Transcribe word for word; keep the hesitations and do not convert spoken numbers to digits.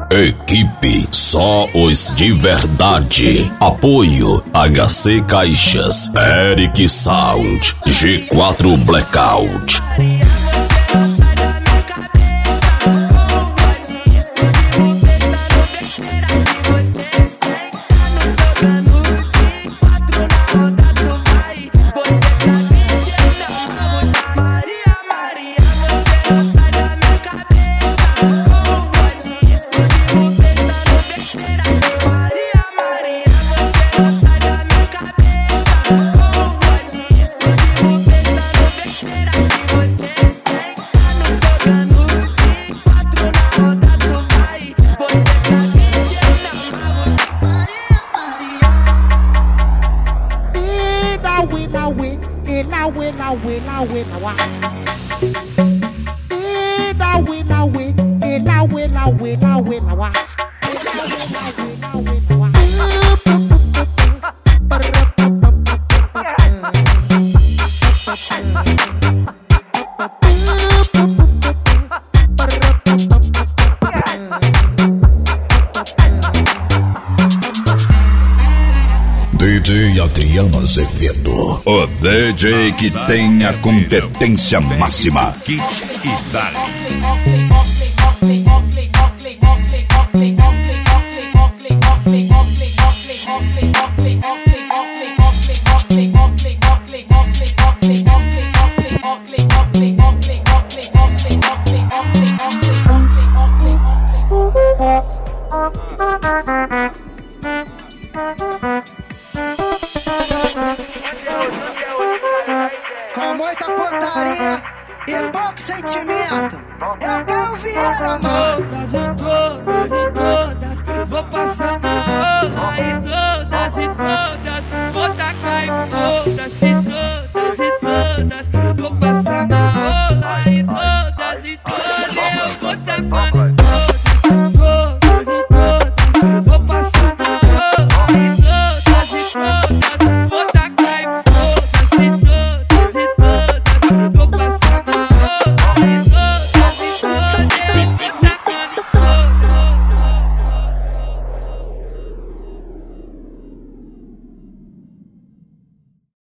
Equipe Só os de Verdade. Apoio H C Caixas, Eric Sound, G quatro Blackout. D J Adriano Azevedo, o D J que tem a competência máxima. Kit e Dali. Com muita putaria e pouco sentimento, eu quero Vieira, mano. Todas e todas e todas, vou passando a rola e